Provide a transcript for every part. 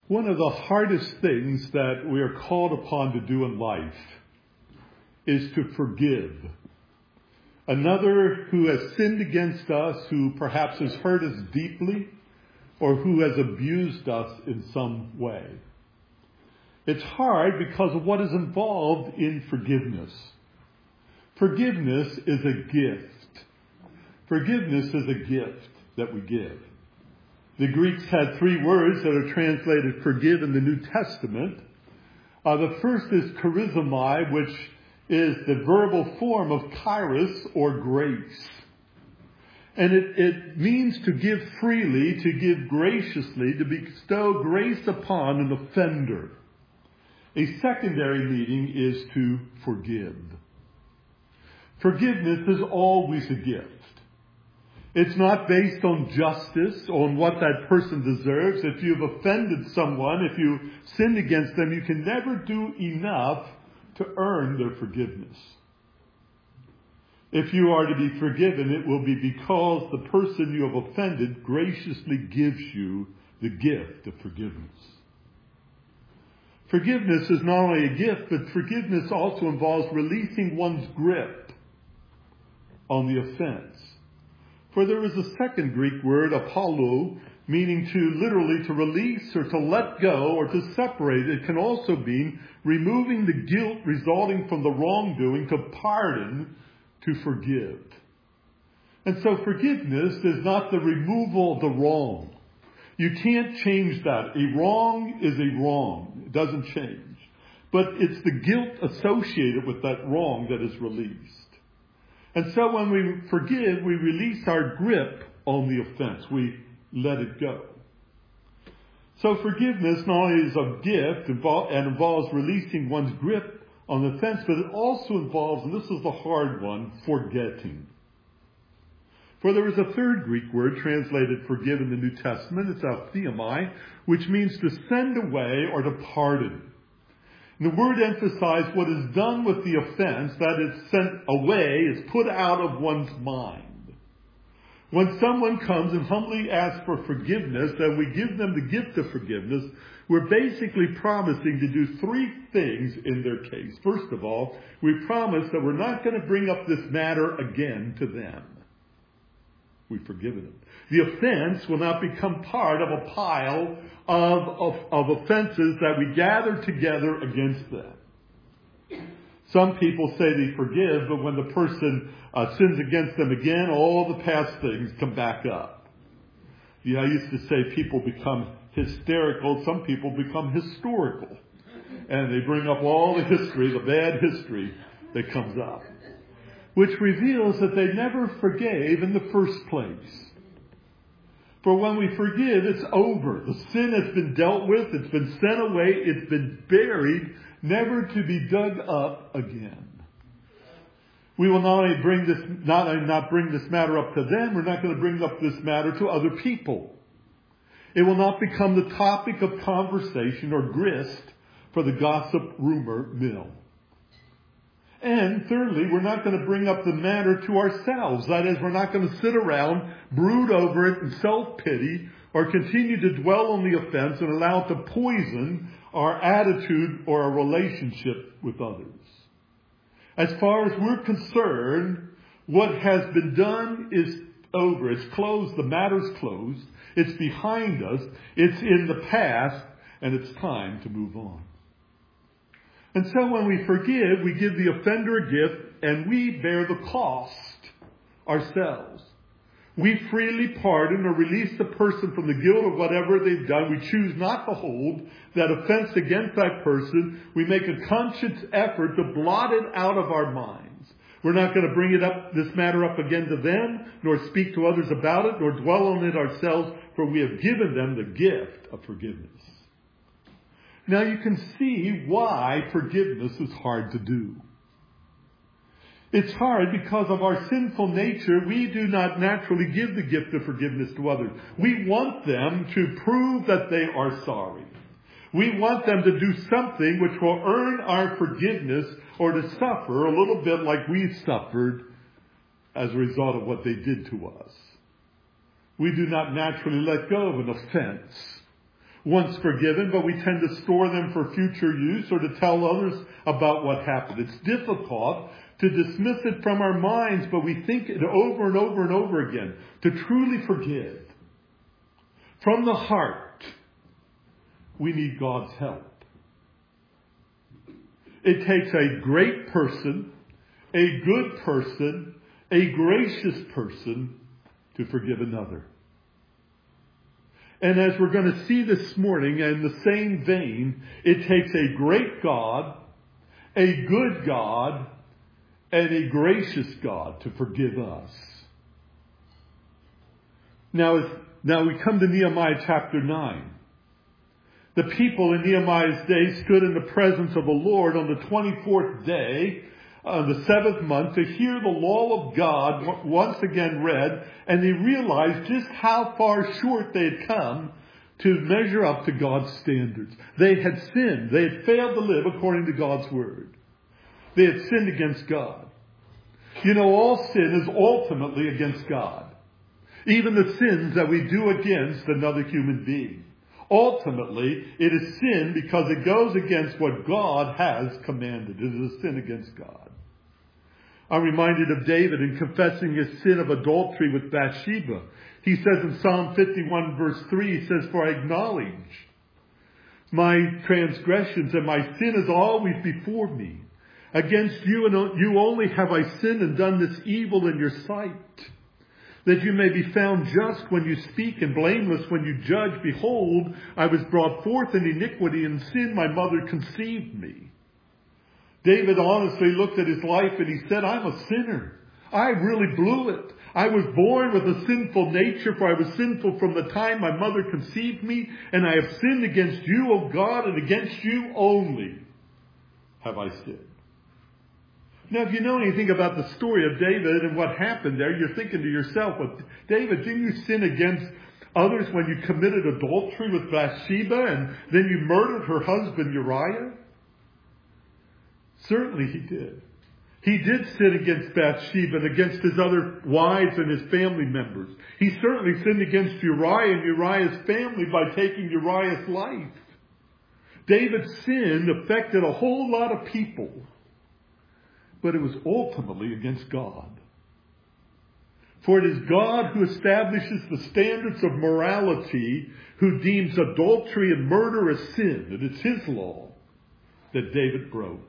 One of the hardest things that we are called upon to do in life is to forgive another who has sinned against us, who perhaps has hurt us deeply, or who has abused us in some way. It's hard because of what is involved in forgiveness. Forgiveness is a gift. Forgiveness is a gift that we give. The Greeks had three words that are translated forgive in the New Testament. The first is charizomai, which is the verbal form of charis or grace. And it means to give freely, to give graciously, to bestow grace upon an offender. A secondary meaning is to forgive. Forgiveness is always a gift. It's not based on justice, on what that person deserves. If you've offended someone, if you sinned against them, you can never do enough to earn their forgiveness. If you are to be forgiven, it will be because the person you have offended graciously gives you the gift of forgiveness. Forgiveness is not only a gift, but forgiveness also involves releasing one's grip on the offense. For there is a second Greek word, apollo, meaning literally to release or to let go or to separate. It can also mean removing the guilt resulting from the wrongdoing, to pardon, to forgive. And so forgiveness is not the removal of the wrong. You can't change that. A wrong is a wrong. It doesn't change. But it's the guilt associated with that wrong that is released. And so when we forgive, we release our grip on the offense. We let it go. So forgiveness not only is a gift and involves releasing one's grip on the offense, but it also involves, and this is the hard one, forgetting. For there is a third Greek word translated forgive in the New Testament. It's aphiamai, which means to send away or to pardon. And the word emphasizes what is done with the offense, that is sent away, is put out of one's mind. When someone comes and humbly asks for forgiveness, and we give them the gift of forgiveness, we're basically promising to do three things in their case. First of all, we promise that we're not going to bring up this matter again to them. We've forgiven them. The offense will not become part of a pile of offenses that we gather together against them. Some people say they forgive, but when the person sins against them again, all the past things come back up. I used to say people become hysterical. Some people become historical. And they bring up all the history, the bad history that comes up, which reveals that they never forgave in the first place. For when we forgive, it's over. The sin has been dealt with. It's been sent away. It's been buried, never to be dug up again. We will not only not bring this matter up to them, we're not going to bring up this matter to other people. It will not become the topic of conversation or grist for the gossip rumor mill. And thirdly, we're not going to bring up the matter to ourselves. That is, we're not going to sit around, brood over it in self-pity, or continue to dwell on the offense and allow it to poison our attitude or our relationship with others. As far as we're concerned, what has been done is over. It's closed. The matter's closed. It's behind us. It's in the past, and it's time to move on. And so when we forgive, we give the offender a gift, and we bear the cost ourselves. We freely pardon or release the person from the guilt of whatever they've done. We choose not to hold that offense against that person. We make a conscious effort to blot it out of our minds. We're not going to bring this matter up again to them, nor speak to others about it, nor dwell on it ourselves, for we have given them the gift of forgiveness. Now you can see why forgiveness is hard to do. It's hard because of our sinful nature. We do not naturally give the gift of forgiveness to others. We want them to prove that they are sorry. We want them to do something which will earn our forgiveness, or to suffer a little bit like we suffered as a result of what they did to us. We do not naturally let go of an offense. once forgiven, but we tend to store them for future use or to tell others about what happened. It's difficult to dismiss it from our minds, but we think it over and over and over again. To truly forgive from the heart, we need God's help. It takes a great person, a good person, a gracious person to forgive another. And as we're going to see this morning, in the same vein, it takes a great God, a good God, and a gracious God to forgive us. Now we come to Nehemiah chapter 9. The people in Nehemiah's day stood in the presence of the Lord on the 24th day of the 7th month to hear the law of God once again read, and they realized just how far short they had come to measure up to God's standards. They had sinned. They had failed to live according to God's word. They had sinned against God. You know, all sin is ultimately against God. Even the sins that we do against another human being. Ultimately, it is sin because it goes against what God has commanded. It is a sin against God. I'm reminded of David in confessing his sin of adultery with Bathsheba. He says in Psalm 51 verse 3, he says, "For I acknowledge my transgressions and my sin is always before me. Against you and you only have I sinned and done this evil in your sight, that you may be found just when you speak and blameless when you judge. Behold, I was brought forth in iniquity, and in sin my mother conceived me." David honestly looked at his life and he said, "I'm a sinner. I really blew it. I was born with a sinful nature, for I was sinful from the time my mother conceived me, and I have sinned against you, O God, and against you only have I sinned." Now, if you know anything about the story of David and what happened there, you're thinking to yourself, well, David, didn't you sin against others when you committed adultery with Bathsheba and then you murdered her husband Uriah? Certainly he did. He did sin against Bathsheba and against his other wives and his family members. He certainly sinned against Uriah and Uriah's family by taking Uriah's life. David's sin affected a whole lot of people, but it was ultimately against God. For it is God who establishes the standards of morality, who deems adultery and murder a sin. And it's his law that David broke.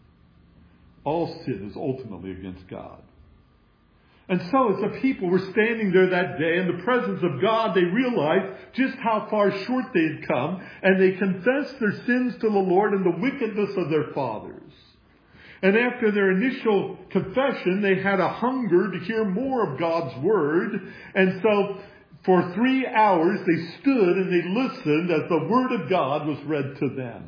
All sin is ultimately against God. And so as the people were standing there that day in the presence of God, they realized just how far short they had come, and they confessed their sins to the Lord and the wickedness of their fathers. And after their initial confession, they had a hunger to hear more of God's word. And so for 3 hours they stood and they listened as the word of God was read to them.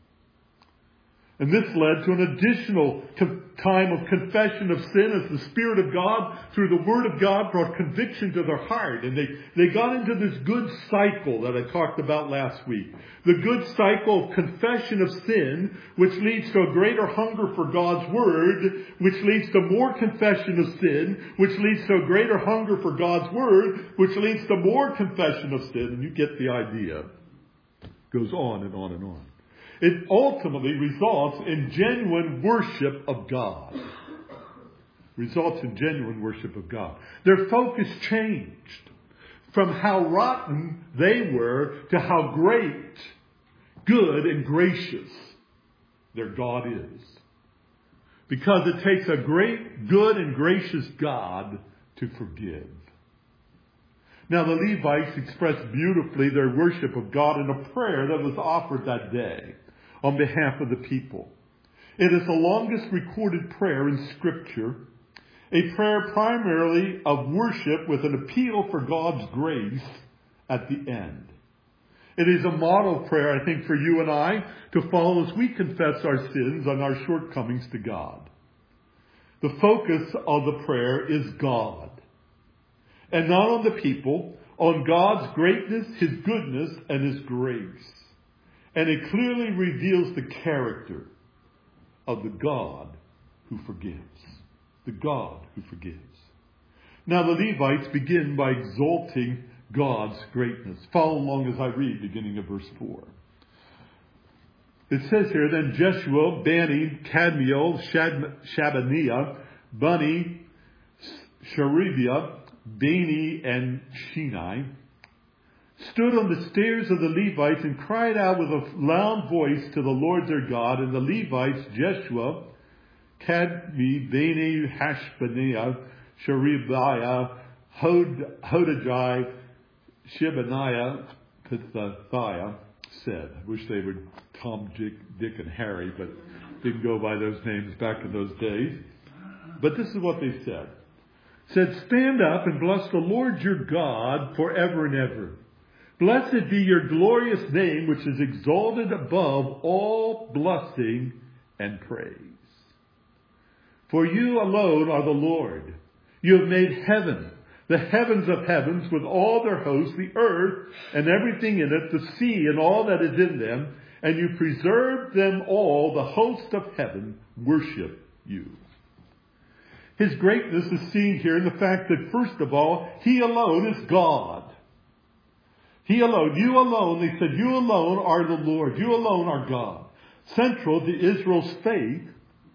And this led to an additional time of confession of sin as the Spirit of God, through the Word of God, brought conviction to their heart. And they got into this good cycle that I talked about last week. The good cycle of confession of sin, which leads to a greater hunger for God's Word, which leads to more confession of sin, which leads to a greater hunger for God's Word, which leads to more confession of sin. And you get the idea. It goes on and on and on. It ultimately results in genuine worship of God. Results in genuine worship of God. Their focus changed from how rotten they were to how great, good, and gracious their God is. Because it takes a great, good, and gracious God to forgive. Now the Levites expressed beautifully their worship of God in a prayer that was offered that day on behalf of the people. It is the longest recorded prayer in Scripture, a prayer primarily of worship with an appeal for God's grace at the end. It is a model prayer, I think, for you and I to follow as we confess our sins and our shortcomings to God. The focus of the prayer is God, and not on the people, on God's greatness, His goodness, and His grace. And it clearly reveals the character of the God who forgives. The God who forgives. Now the Levites begin by exalting God's greatness. Follow along as I read, beginning of verse 4. It says here, then Jeshua, Bani, Kadmiel, Shabaniah, Bunni, Sherebiah, Bani, and Sheni stood on the stairs of the Levites and cried out with a loud voice to the Lord their God. And the Levites, Jeshua, Kadmi, Bani, Hashbaniah, Sherebiah, Hodijah, Shebaniah, Pethathiah, said. I wish they were Tom, Dick, and Harry, but didn't go by those names back in those days. But this is what they said. Said, stand up and bless the Lord your God forever and ever. Blessed be your glorious name, which is exalted above all blessing and praise. For you alone are the Lord. You have made heaven, the heavens of heavens, with all their hosts, the earth and everything in it, the sea and all that is in them, and you preserved them all. The host of heaven worship you. His greatness is seen here in the fact that, first of all, He alone is God. He alone, you alone, they said, you alone are the Lord. You alone are God. Central to Israel's faith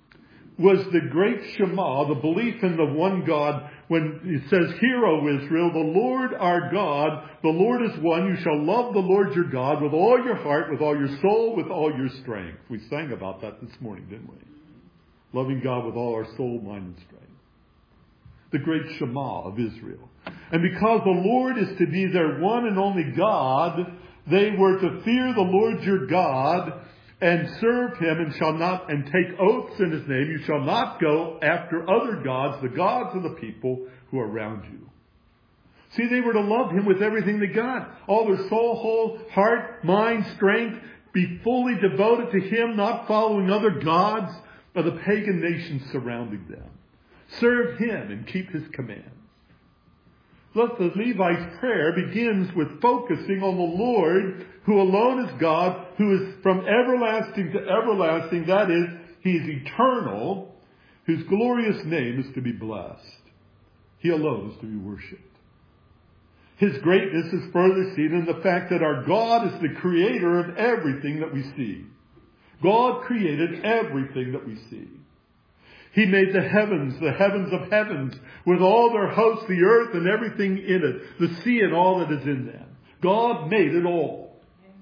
was the great Shema, the belief in the one God, when it says, hear, O Israel, the Lord our God, the Lord is one. You shall love the Lord your God with all your heart, with all your soul, with all your strength. We sang about that this morning, didn't we? Loving God with all our soul, mind, and strength. The great Shema of Israel. And because the Lord is to be their one and only God, they were to fear the Lord your God and serve Him, and take oaths in His name. You shall not go after other gods, the gods of the people who are around you. See, they were to love Him with everything they got. All their soul, whole, heart, mind, strength. Be fully devoted to Him, not following other gods of the pagan nations surrounding them. Serve Him and keep His commands. Thus, the Levite's prayer begins with focusing on the Lord, who alone is God, who is from everlasting to everlasting. That is, He is eternal, whose glorious name is to be blessed. He alone is to be worshipped. His greatness is further seen in the fact that our God is the creator of everything that we see. God created everything that we see. He made the heavens of heavens, with all their hosts, the earth and everything in it, the sea and all that is in them. God made it all.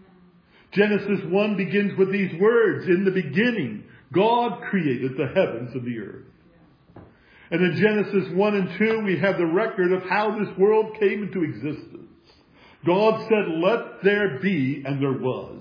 Genesis 1 begins with these words, in the beginning, God created the heavens and the earth. And in Genesis 1 and 2, we have the record of how this world came into existence. God said, let there be, and there was.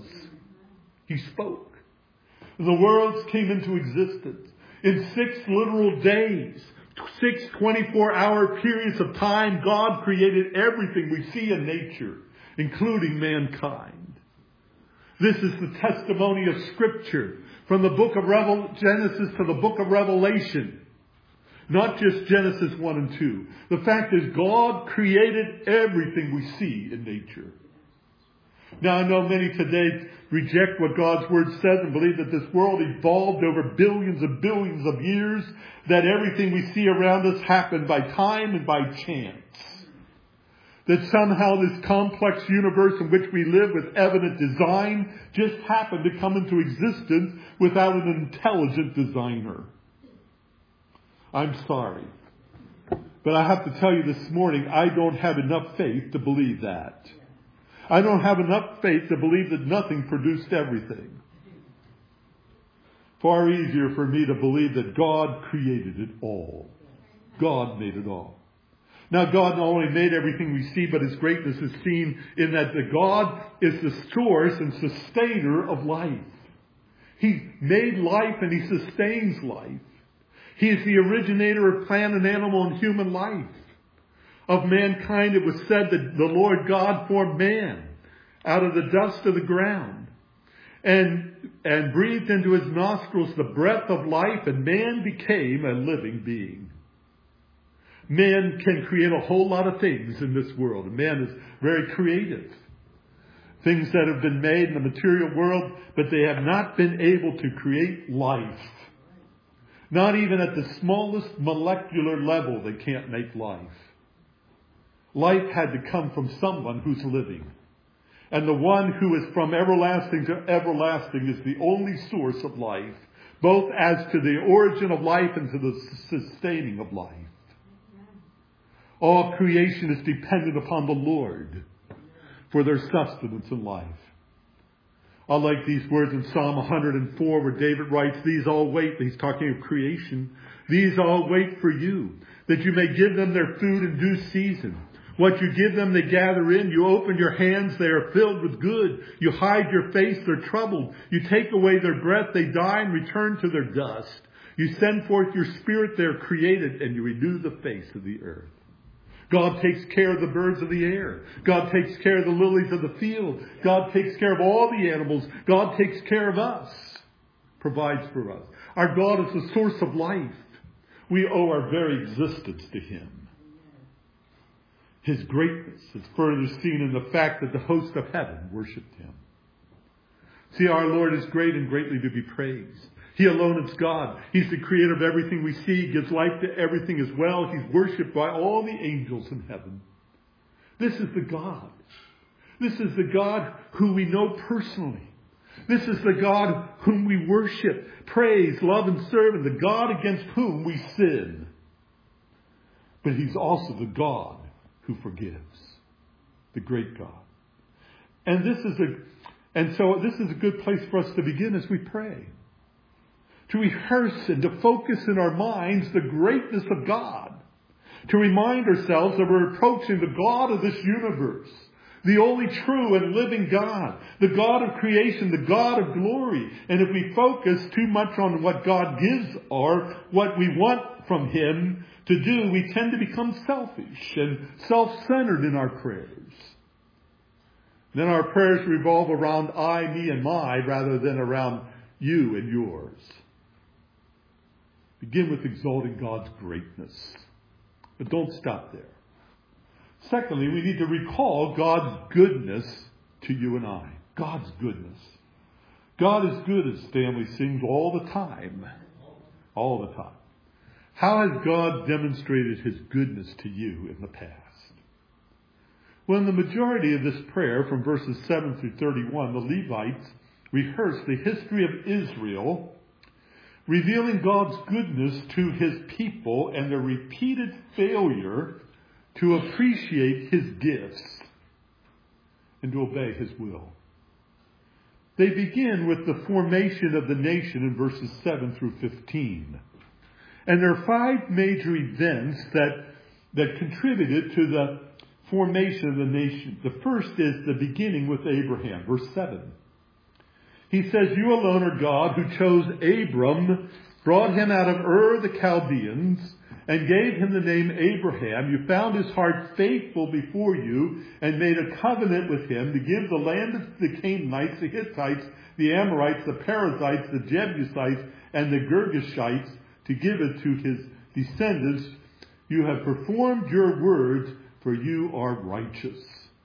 He spoke. The worlds came into existence. In 6 literal days, 6 24-hour periods of time, God created everything we see in nature, including mankind. This is the testimony of Scripture from the book of Genesis to the book of Revelation. Not just Genesis 1 and 2. The fact is, God created everything we see in nature. Now, I know many today reject what God's Word says and believe that this world evolved over billions and billions of years, that everything we see around us happened by time and by chance. That somehow this complex universe in which we live with evident design just happened to come into existence without an intelligent designer. I'm sorry. But I have to tell you this morning, I don't have enough faith to believe that. I don't have enough faith to believe that nothing produced everything. Far easier for me to believe that God created it all. God made it all. Now, God not only made everything we see, but His greatness is seen in that the God is the source and sustainer of life. He made life and He sustains life. He is the originator of plant and animal and human life. Of mankind, it was said that the Lord God formed man out of the dust of the ground and breathed into his nostrils the breath of life, and man became a living being. Man can create a whole lot of things in this world. And man is very creative. Things that have been made in the material world, but they have not been able to create life. Not even at the smallest molecular level, they can't make life. Life had to come from someone who's living. And the one who is from everlasting to everlasting is the only source of life, both as to the origin of life and to the sustaining of life. All creation is dependent upon the Lord for their sustenance in life. I like these words in Psalm 104 where David writes, these all wait. He's talking of creation. These all wait for you, that you may give them their food in due season. What you give them, they gather in. You open your hands, they are filled with good. You hide your face, they're troubled. You take away their breath, they die and return to their dust. You send forth your spirit, they are created, and you renew the face of the earth. God takes care of the birds of the air. God takes care of the lilies of the field. God takes care of all the animals. God takes care of us, provides for us. Our God is the source of life. We owe our very existence to Him. His greatness is further seen in the fact that the host of heaven worshipped Him. See, our Lord is great and greatly to be praised. He alone is God. He's the creator of everything we see, gives life to everything as well. He's worshipped by all the angels in heaven. This is the God. This is the God who we know personally. This is the God whom we worship, praise, love, and serve, and the God against whom we sin. But He's also the God who forgives, the great God. And so this is a good place for us to begin as we pray. To rehearse and to focus in our minds the greatness of God. To remind ourselves that we're approaching the God of this universe. The only true and living God. The God of creation, the God of glory. And if we focus too much on what God gives or what we want from Him to do, we tend to become selfish and self-centered in our prayers. Then our prayers revolve around I, me, and my rather than around you and yours. Begin with exalting God's greatness. But don't stop there. Secondly, we need to recall God's goodness to you and I. God's goodness. God is good, as Stanley sings, all the time. All the time. How has God demonstrated His goodness to you in the past? Well, in the majority of this prayer, from verses 7 through 31, the Levites rehearse the history of Israel, revealing God's goodness to His people and their repeated failure to appreciate His gifts and to obey His will. They begin with the formation of the nation in verses 7 through 15. And there are 5 major events that contributed to the formation of the nation. The first is the beginning with Abraham, verse 7. He says, you alone are God who chose Abram, brought him out of Ur the Chaldeans, and gave him the name Abraham. You found his heart faithful before you and made a covenant with him to give the land of the Canaanites, the Hittites, the Amorites, the Perizzites, the Jebusites, and the Girgashites to give it to his descendants. You have performed your words, for you are righteous.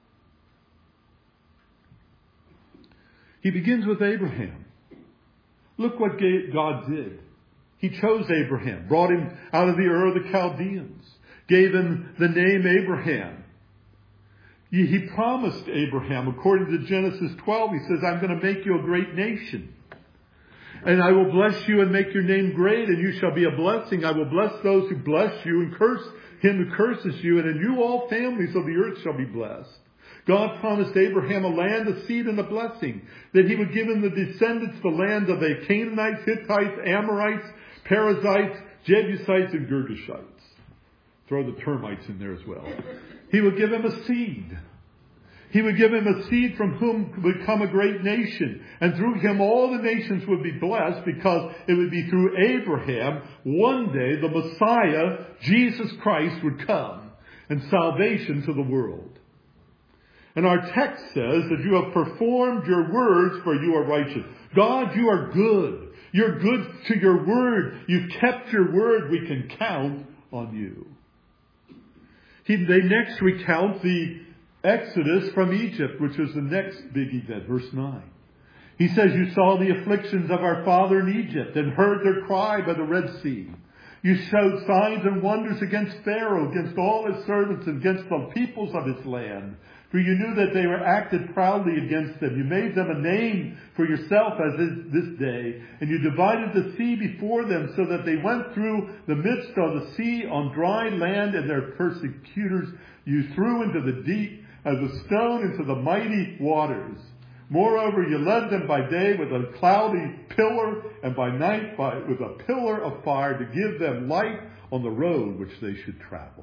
He begins with Abraham. Look what God did. He chose Abraham, brought him out of the Ur of the Chaldeans, gave him the name Abraham. He promised Abraham, according to Genesis 12, He says, I'm going to make you a great nation. And I will bless you and make your name great, and you shall be a blessing. I will bless those who bless you and curse him who curses you, and in you all families of the earth shall be blessed. God promised Abraham a land, a seed, and a blessing, that He would give him the descendants the land of the Canaanites, Hittites, Amorites, Perizzites, Jebusites, and Girgashites. Throw the termites in there as well. He would give him a seed. He would give him a seed from whom would come a great nation. And through him all the nations would be blessed, because it would be through Abraham one day the Messiah, Jesus Christ, would come and salvation to the world. And our text says that you have performed your words, for you are righteous. God, you are good. You're good to your word. You've kept your word. We can count on you. They next recount the Exodus from Egypt, which was the next big event, verse 9. He says, you saw the afflictions of our father in Egypt and heard their cry by the Red Sea. You showed signs and wonders against Pharaoh, against all his servants, and against the peoples of his land. For you knew that they were acted proudly against them. You made them a name for yourself as is this day. And you divided the sea before them so that they went through the midst of the sea on dry land, and their persecutors you threw into the deep as a stone into the mighty waters. Moreover, you led them by day with a cloudy pillar, and by night with a pillar of fire to give them light on the road which they should travel.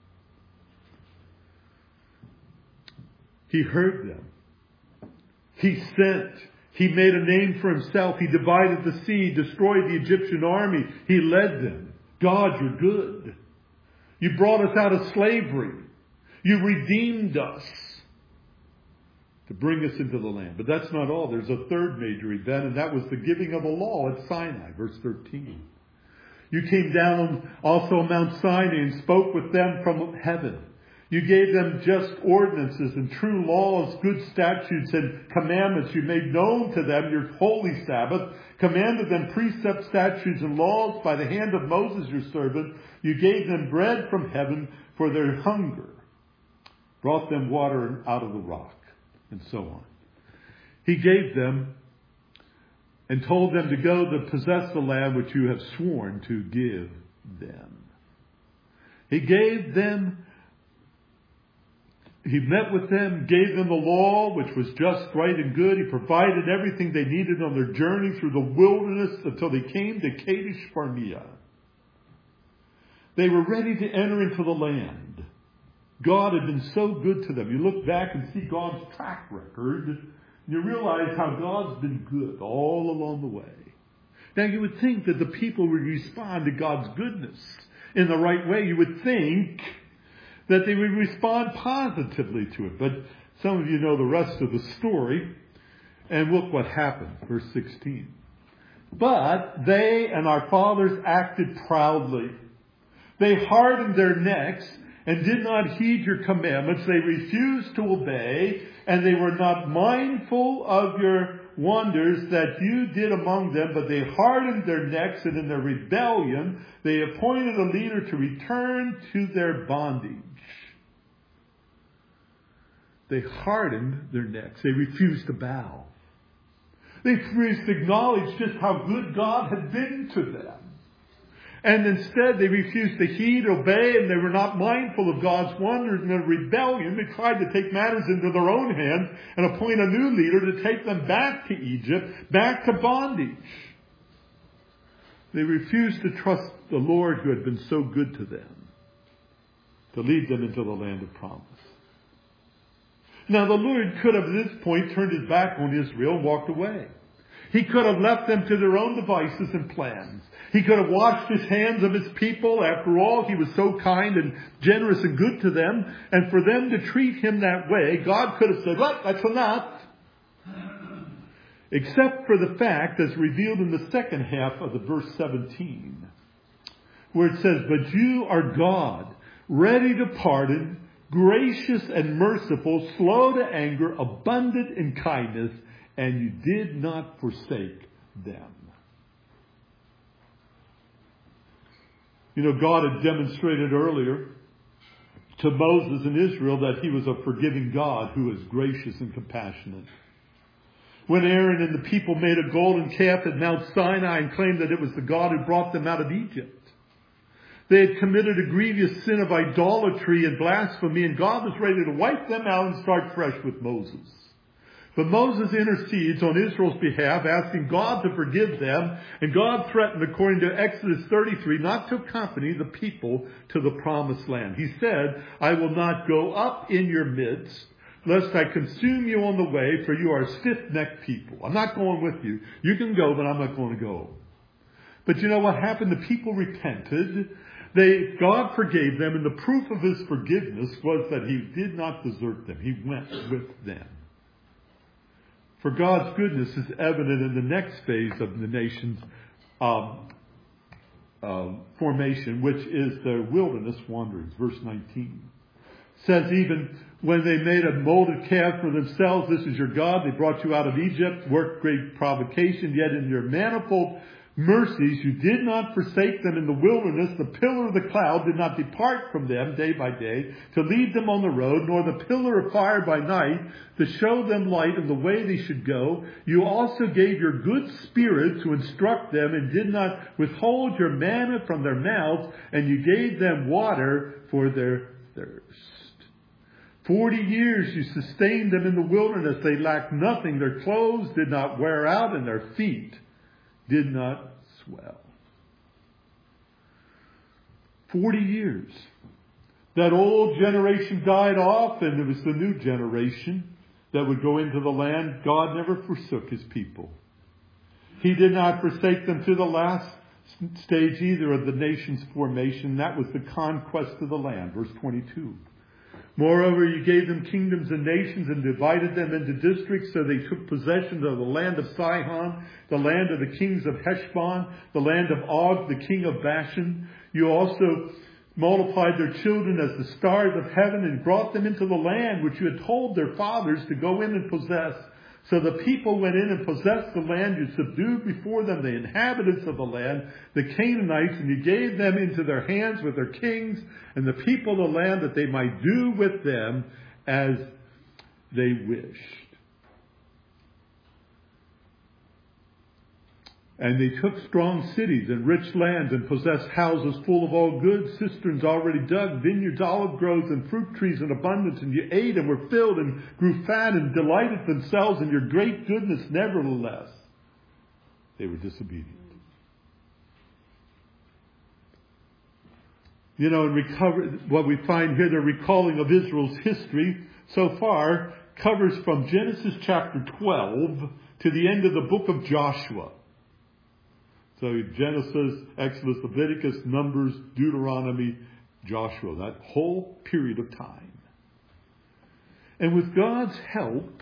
He heard them. He sent. He made a name for himself. He divided the sea, destroyed the Egyptian army. He led them. God, you're good. You brought us out of slavery. You redeemed us to bring us into the land. But that's not all. There's a third major event, and that was the giving of a law at Sinai, verse 13. You came down also on Mount Sinai and spoke with them from heaven. You gave them just ordinances and true laws, good statutes and commandments. You made known to them your holy Sabbath, commanded them precepts, statutes, and laws by the hand of Moses your servant. You gave them bread from heaven for their hunger, brought them water out of the rock, and so on. He gave them and told them to go to possess the land which you have sworn to give them. He gave them. He met with them, gave them the law, which was just, right, and good. He provided everything they needed on their journey through the wilderness until they came to Kadesh Barnea. They were ready to enter into the land. God had been so good to them. You look back and see God's track record, and you realize how God's been good all along the way. Now, you would think that the people would respond to God's goodness in the right way. You would think that they would respond positively to it. But some of you know the rest of the story. And look what happened. Verse 16. But they and our fathers acted proudly. They hardened their necks and did not heed your commandments. They refused to obey, and they were not mindful of your wonders that you did among them, but they hardened their necks, and in their rebellion they appointed a leader to return to their bondage. They hardened their necks. They refused to bow. They refused to acknowledge just how good God had been to them. And instead they refused to heed, obey, and they were not mindful of God's wonders. And in rebellion, they tried to take matters into their own hands and appoint a new leader to take them back to Egypt, back to bondage. They refused to trust the Lord who had been so good to them, to lead them into the land of promise. Now the Lord could have at this point turned his back on Israel and walked away. He could have left them to their own devices and plans. He could have washed his hands of his people. After all, he was so kind and generous and good to them. And for them to treat him that way, God could have said, well, that's enough. Except for the fact, as revealed in the second half of the verse 17, where it says, but you are God, ready to pardon, gracious and merciful, slow to anger, abundant in kindness, and you did not forsake them. You know, God had demonstrated earlier to Moses and Israel that he was a forgiving God who is gracious and compassionate. When Aaron and the people made a golden calf at Mount Sinai and claimed that it was the God who brought them out of Egypt, they had committed a grievous sin of idolatry and blasphemy, and God was ready to wipe them out and start fresh with Moses. But Moses intercedes on Israel's behalf, asking God to forgive them, and God threatened, according to Exodus 33, not to accompany the people to the promised land. He said, I will not go up in your midst, lest I consume you on the way, for you are a stiff-necked people. I'm not going with you. You can go, but I'm not going to go. But you know what happened? The people repented. God forgave them, and the proof of his forgiveness was that he did not desert them. He went with them. For God's goodness is evident in the next phase of the nation's formation, which is their wilderness wanderings. Verse 19 says, even when they made a molded calf for themselves, this is your God. They brought you out of Egypt, worked great provocation, yet in your manifold mercies, you did not forsake them in the wilderness. The pillar of the cloud did not depart from them day by day to lead them on the road, nor the pillar of fire by night to show them light in the way they should go. You also gave your good spirit to instruct them and did not withhold your manna from their mouths, and you gave them water for their thirst. 40 years you sustained them in the wilderness. They lacked nothing. Their clothes did not wear out, and their feet did not swell. 40 years. That old generation died off, and it was the new generation that would go into the land. God never forsook his people. He did not forsake them to the last stage either of the nation's formation. That was the conquest of the land. Verse 22. Moreover, you gave them kingdoms and nations and divided them into districts, so they took possession of the land of Sihon, the land of the kings of Heshbon, the land of Og, the king of Bashan. You also multiplied their children as the stars of heaven and brought them into the land which you had told their fathers to go in and possess. So the people went in and possessed the land. You subdued before them the inhabitants of the land, the Canaanites, and you gave them into their hands with their kings and the people of the land, that they might do with them as they wished. And they took strong cities and rich lands and possessed houses full of all goods, cisterns already dug, vineyards, olive groves, and fruit trees in abundance. And you ate and were filled and grew fat and delighted themselves in your great goodness. Nevertheless, they were disobedient. You know, and what we find here, the recalling of Israel's history so far covers from Genesis chapter 12 to the end of the book of Joshua. So Genesis, Exodus, Leviticus, Numbers, Deuteronomy, Joshua, that whole period of time. And with God's help,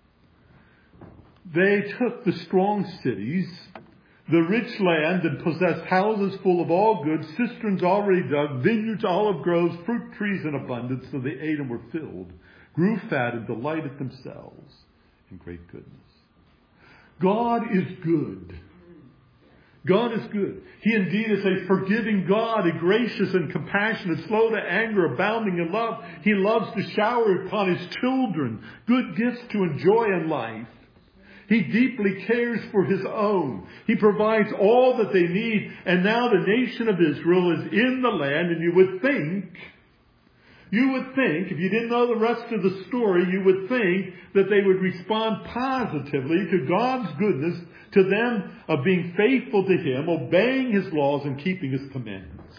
they took the strong cities, the rich land, and possessed houses full of all goods, cisterns already dug, vineyards, olive groves, fruit trees in abundance, so they ate and were filled, grew fat and delighted themselves in great goodness. God is good. God is good. He indeed is a forgiving God, a gracious and compassionate, slow to anger, abounding in love. He loves to shower upon his children good gifts to enjoy in life. He deeply cares for his own. He provides all that they need. And now the nation of Israel is in the land, and you would think, if you didn't know the rest of the story, you would think that they would respond positively to God's goodness, to them of being faithful to him, obeying his laws, and keeping his commandments.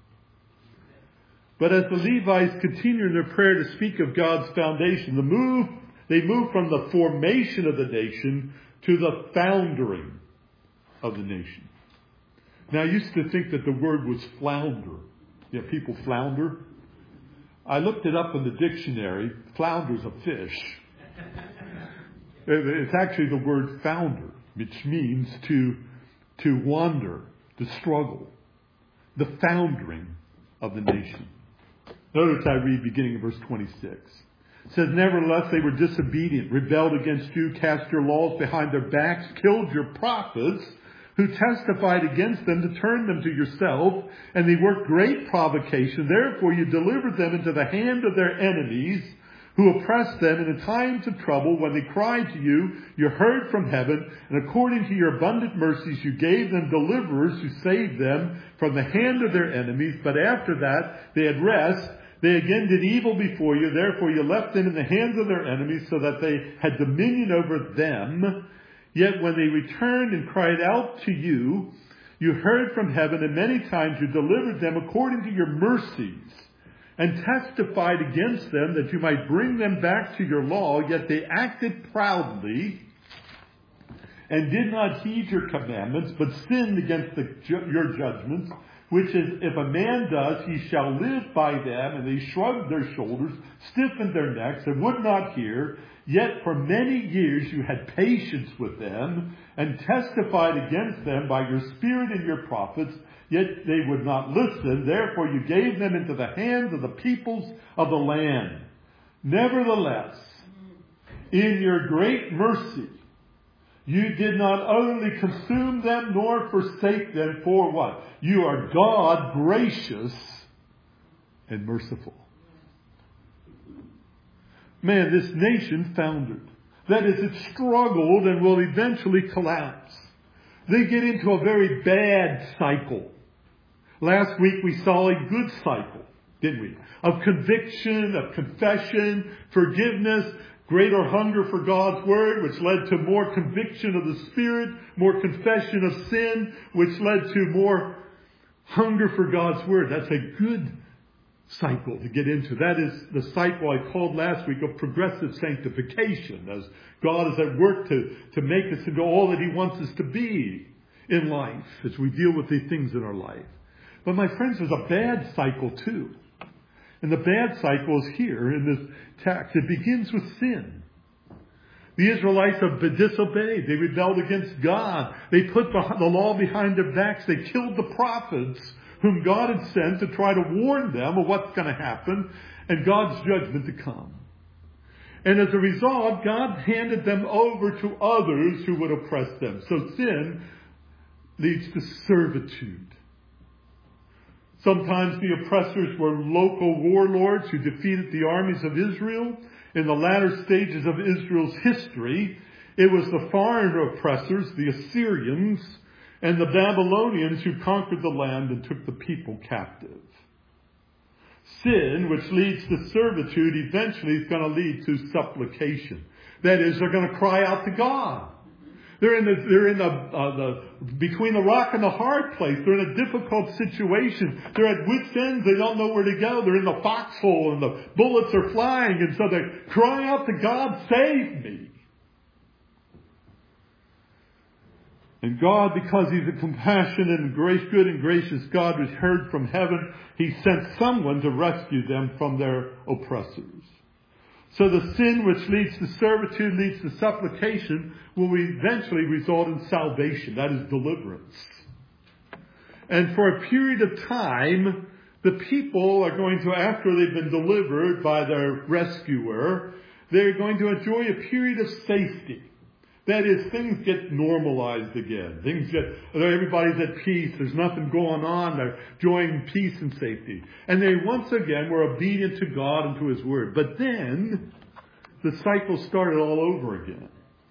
But as the Levites continue in their prayer to speak of God's foundation, they move from the formation of the nation to the foundering of the nation. Now, I used to think that the word was flounder. Yeah, people flounder. I looked it up in the dictionary. Flounder's a fish. It's actually the word founder, which means to wander, to struggle. The foundering of the nation. Notice I read beginning of verse 26. It says, nevertheless, they were disobedient, rebelled against you, cast your laws behind their backs, killed your prophets, who testified against them to turn them to yourself, and they worked great provocation. Therefore you delivered them into the hand of their enemies, who oppressed them in times of trouble. When they cried to you, you heard from heaven, and according to your abundant mercies you gave them deliverers who saved them from the hand of their enemies. But after that they had rest. They again did evil before you. Therefore you left them in the hands of their enemies, so that they had dominion over them. Yet when they returned and cried out to you, you heard from heaven, and many times you delivered them according to your mercies, and testified against them that you might bring them back to your law. Yet they acted proudly and did not heed your commandments, but sinned against your judgments, which is, if a man does, he shall live by them. And they shrugged their shoulders, stiffened their necks, and would not hear. Yet for many years you had patience with them, and testified against them by your spirit and your prophets. Yet they would not listen. Therefore you gave them into the hands of the peoples of the land. Nevertheless, in your great mercy, You did not only consume them nor forsake them for what? You are God, gracious and merciful. Man, this nation foundered. That is, it struggled and will eventually collapse. They get into a very bad cycle. Last week we saw a good cycle, didn't we? Of conviction, of confession, forgiveness, greater hunger for God's Word, which led to more conviction of the Spirit, more confession of sin, which led to more hunger for God's Word. That's a good cycle to get into. That is the cycle I called last week of progressive sanctification, as God is at work to make us into all that He wants us to be in life as we deal with the things in our life. But my friends, there's a bad cycle too. And the bad cycle is here in this text. It begins with sin. The Israelites have disobeyed. They rebelled against God. They put the law behind their backs. They killed the prophets whom God had sent to try to warn them of what's going to happen and God's judgment to come. And as a result, God handed them over to others who would oppress them. So sin leads to servitude. Sometimes the oppressors were local warlords who defeated the armies of Israel. In the latter stages of Israel's history, it was the foreign oppressors, the Assyrians, and the Babylonians who conquered the land and took the people captive. Sin, which leads to servitude, eventually is going to lead to supplication. That is, they're going to cry out to God. They're between the rock and the hard place. They're in a difficult situation. They're at wit's ends. They don't know where to go. They're in the foxhole and the bullets are flying. And so they cry out to God, save me. And God, because He's a compassionate and good and gracious God who's heard from heaven, He sent someone to rescue them from their oppressors. So the sin which leads to servitude, leads to supplication, will eventually result in salvation. That is deliverance. And for a period of time, the people are going to, after they've been delivered by their rescuer, they're going to enjoy a period of safety. That is, things get normalized again. Everybody's at peace. There's nothing going on. They're enjoying peace and safety. And they once again were obedient to God and to His Word. But then the cycle started all over again.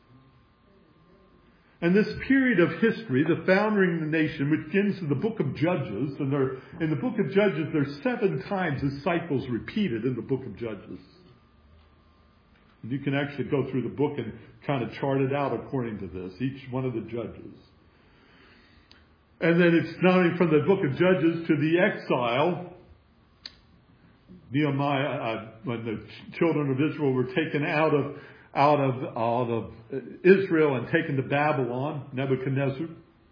And this period of history, the founding of the nation, which begins in the book of Judges, and in the book of Judges, there's 7 times this cycle's repeated in the book of Judges. And you can actually go through the book and kind of chart it out according to this, each one of the judges. And then it's not only from the book of Judges to the exile. Nehemiah, when the children of Israel were taken out of Israel and taken to Babylon, Nebuchadnezzar.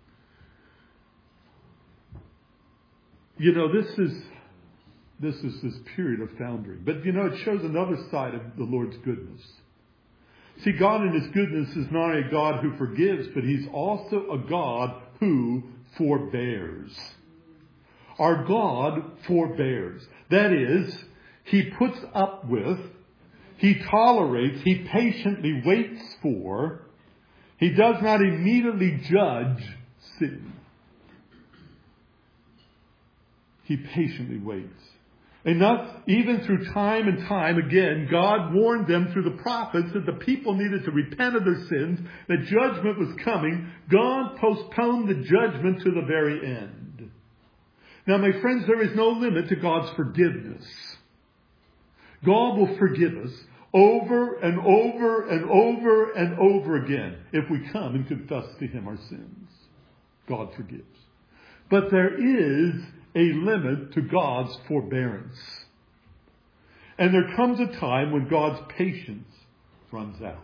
You know, this is this period of foundering. But, you know, it shows another side of the Lord's goodness. See, God in His goodness is not only a God who forgives, but He's also a God who forbears. Our God forbears. That is, He puts up with, He tolerates, He patiently waits for, He does not immediately judge sin. He patiently waits. Enough, even through time and time again, God warned them through the prophets that the people needed to repent of their sins, that judgment was coming. God postponed the judgment to the very end. Now, my friends, there is no limit to God's forgiveness. God will forgive us over and over and over and over again if we come and confess to Him our sins. God forgives. But there is a limit to God's forbearance. And there comes a time when God's patience runs out.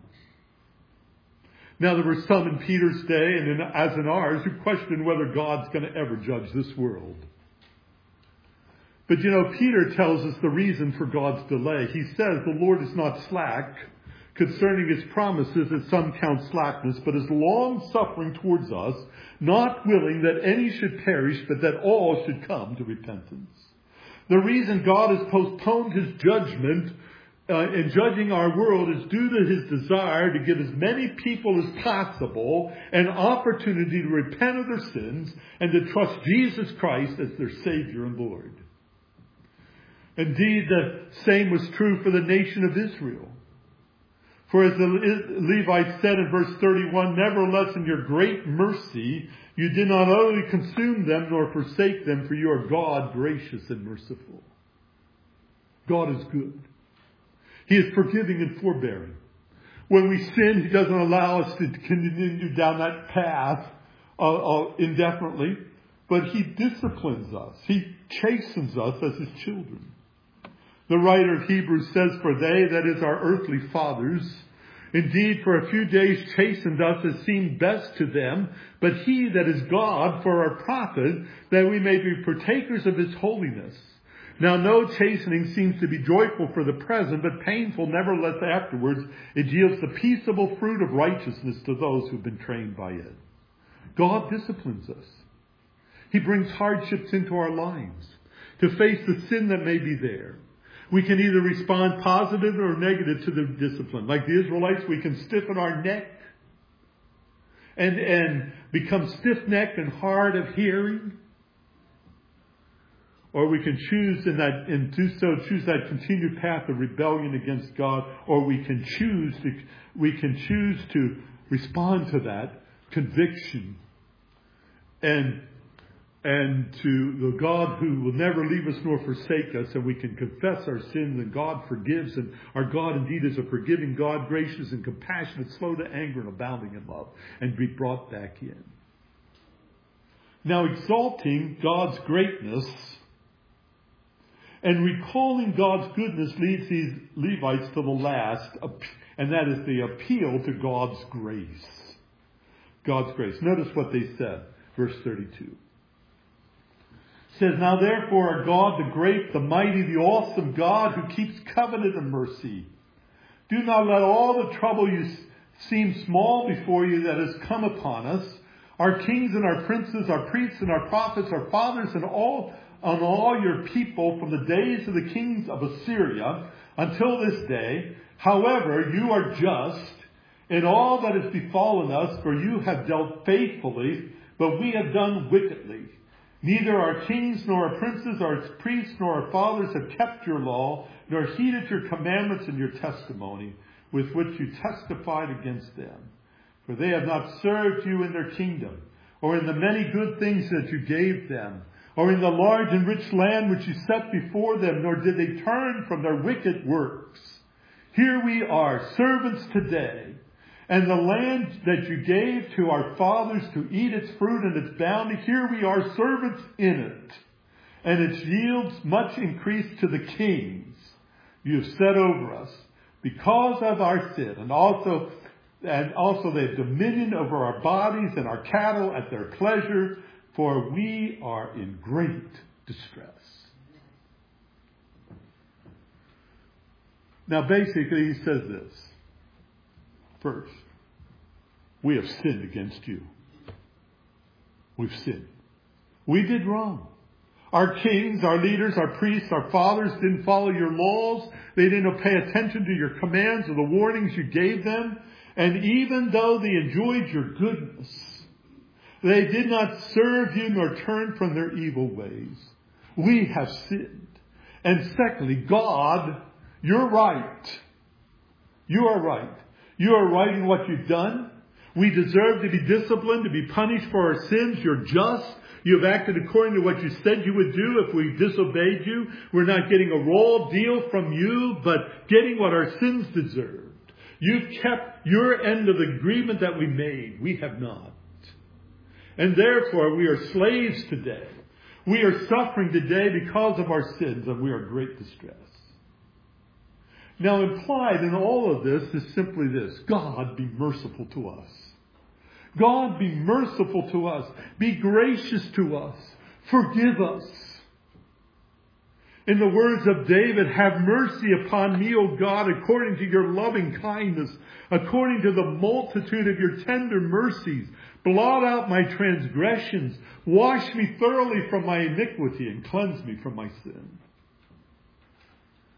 Now, there were some in Peter's day, and as in ours, who questioned whether God's going to ever judge this world. But you know, Peter tells us the reason for God's delay. He says the Lord is not slack concerning His promises, as some count slackness, but is long-suffering towards us, not willing that any should perish, but that all should come to repentance. The reason God has postponed His judgment in judging our world is due to his desire to give as many people as possible an opportunity to repent of their sins and to trust Jesus Christ as their Savior and Lord. Indeed, the same was true for the nation of Israel. For as the Levites said in verse 31, nevertheless in your great mercy you did not utterly consume them nor forsake them, for you are God, gracious and merciful. God is good. He is forgiving and forbearing. When we sin, he doesn't allow us to continue down that path indefinitely, but he disciplines us. He chastens us as his children. The writer of Hebrews says, for they, that is our earthly fathers, indeed for a few days chastened us as seemed best to them, but he, that is God, for our profit, that we may be partakers of his holiness. Now no chastening seems to be joyful for the present, but painful nevertheless afterwards. It yields the peaceable fruit of righteousness to those who have been trained by it. God disciplines us. He brings hardships into our lives to face the sin that may be there. We can either respond positive or negative to the discipline. Like the Israelites, we can stiffen our neck and become stiff-necked and hard of hearing. Or we can choose choose that continued path of rebellion against God, or we can choose to respond to that conviction and to the God who will never leave us nor forsake us, and we can confess our sins, and God forgives, and our God indeed is a forgiving God, gracious and compassionate, slow to anger and abounding in love, and be brought back in. Now, exalting God's greatness and recalling God's goodness leads these Levites to the last, and that is the appeal to God's grace. God's grace. Notice what they said, verse 32. It says, now therefore our God, the great, the mighty, the awesome God who keeps covenant and mercy, do not let all the trouble you seem small before you that has come upon us, our kings and our princes, our priests and our prophets, our fathers and all your people from the days of the kings of Assyria until this day. However, you are just in all that has befallen us, for you have dealt faithfully, but we have done wickedly. Neither our kings, nor our princes, our priests, nor our fathers have kept your law, nor heeded your commandments and your testimony, with which you testified against them. For they have not served you in their kingdom, or in the many good things that you gave them, or in the large and rich land which you set before them, nor did they turn from their wicked works. Here we are, servants today, and the land that you gave to our fathers to eat its fruit and its bounty, here we are, servants in it, and it yields much increase to the kings you have set over us, because of our sin, and also they have dominion over our bodies and our cattle at their pleasure, for we are in great distress. Now basically he says this. First, we have sinned against you. We've sinned. We did wrong. Our kings, our leaders, our priests, our fathers didn't follow your laws. They didn't pay attention to your commands or the warnings you gave them. And even though they enjoyed your goodness, they did not serve you nor turn from their evil ways. We have sinned. And secondly, God, you're right. You are right. You are right in what you've done. We deserve to be disciplined, to be punished for our sins. You're just. You have acted according to what you said you would do. If we disobeyed you, we're not getting a raw deal from you, but getting what our sins deserved. You've kept your end of the agreement that we made. We have not. And therefore, we are slaves today. We are suffering today because of our sins, and we are in great distress. Now, implied in all of this is simply this: God, be merciful to us. God, be merciful to us. Be gracious to us. Forgive us. In the words of David, have mercy upon me, O God, according to your loving kindness, according to the multitude of your tender mercies. Blot out my transgressions. Wash me thoroughly from my iniquity and cleanse me from my sin.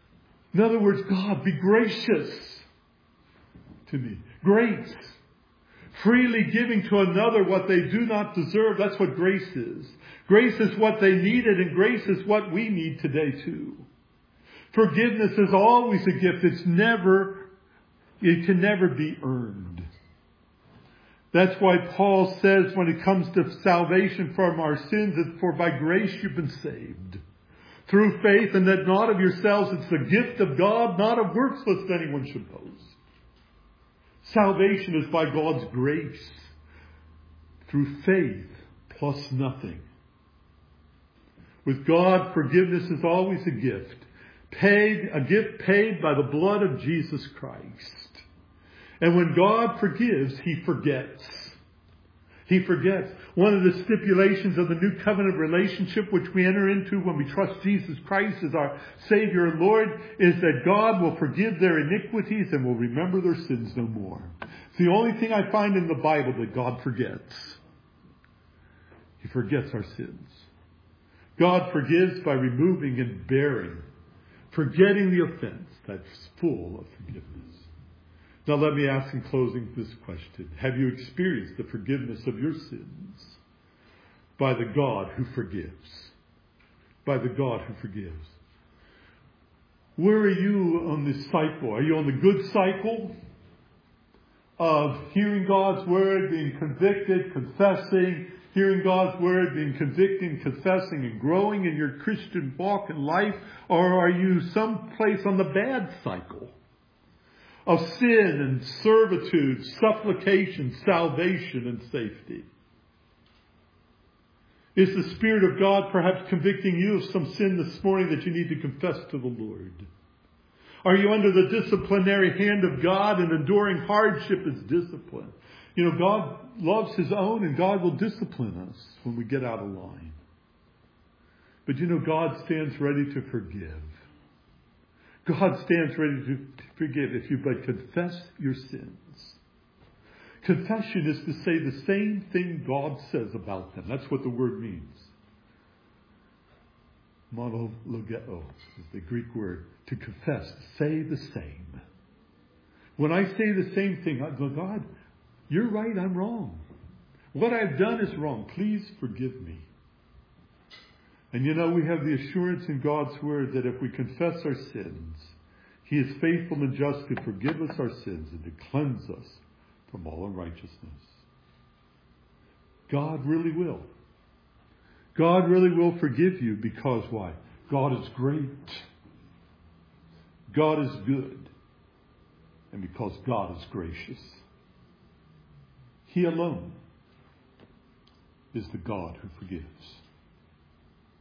In other words, God, be gracious to me. Grace. Freely giving to another what they do not deserve. That's what grace is. Grace is what they needed, and grace is what we need today too. Forgiveness is always a gift. It can never be earned. That's why Paul says when it comes to salvation from our sins, it's for by grace you've been saved. Through faith, and that not of yourselves, it's the gift of God, not of works, lest anyone should boast. Salvation is by God's grace. Through faith plus nothing. With God, forgiveness is always a gift. A gift paid by the blood of Jesus Christ. And when God forgives, He forgets. He forgets. One of the stipulations of the new covenant relationship which we enter into when we trust Jesus Christ as our Savior and Lord is that God will forgive their iniquities and will remember their sins no more. It's the only thing I find in the Bible that God forgets. He forgets our sins. God forgives by removing and bearing, forgetting the offense that's full of forgiveness. Now let me ask in closing this question. Have you experienced the forgiveness of your sins by the God who forgives? By the God who forgives. Where are you on this cycle? Are you on the good cycle of hearing God's word, being convicted, confessing, hearing God's word, being convicted, confessing, and growing in your Christian walk and life? Or are you someplace on the bad cycle of sin and servitude, supplication, salvation, and safety? Is the Spirit of God perhaps convicting you of some sin this morning that you need to confess to the Lord? Are you under the disciplinary hand of God, and enduring hardship is discipline? You know, God loves His own, and God will discipline us when we get out of line. But you know, God stands ready to forgive. God stands ready to forgive if you but confess your sins. Confession is to say the same thing God says about them. That's what the word means. Monologeo is the Greek word. To confess, say the same. When I say the same thing, I go, God, you're right, I'm wrong. What I've done is wrong. Please forgive me. And you know, we have the assurance in God's word that if we confess our sins, He is faithful and just to forgive us our sins and to cleanse us from all unrighteousness. God really will. God really will forgive you because why? God is great. God is good. And because God is gracious. He alone is the God who forgives.